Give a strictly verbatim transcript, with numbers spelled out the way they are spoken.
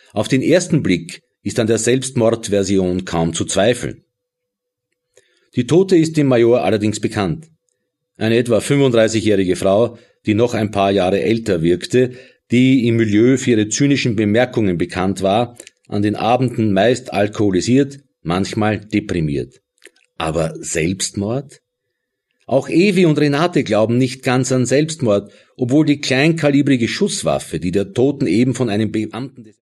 Auf den ersten Blick ist an der Selbstmordversion kaum zu zweifeln. Die Tote ist dem Major allerdings bekannt. Eine etwa fünfunddreißigjährige Frau, die noch ein paar Jahre älter wirkte, die im Milieu für ihre zynischen Bemerkungen bekannt war, an den Abenden meist alkoholisiert, manchmal deprimiert. Aber Selbstmord? Auch Evi und Renate glauben nicht ganz an Selbstmord, obwohl die kleinkalibrige Schusswaffe, die der Toten eben von einem Beamten des